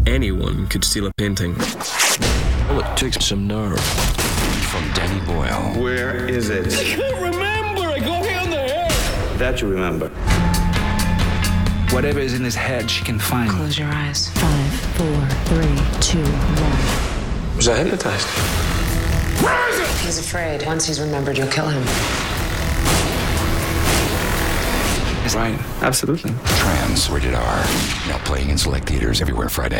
anyone could steal a painting. Well, it takes some nerve. From Danny Boyle. Where is it? I can't remember. I got hit on the head. That you remember. Whatever is in his head, she can find. Close your eyes. 5, 4, 3, 2, 1. Was I hypnotized? Where is it? He's afraid. Once he's remembered, you'll kill him. It's right. Absolutely. Trans, rated R. Now playing in select theaters everywhere Friday.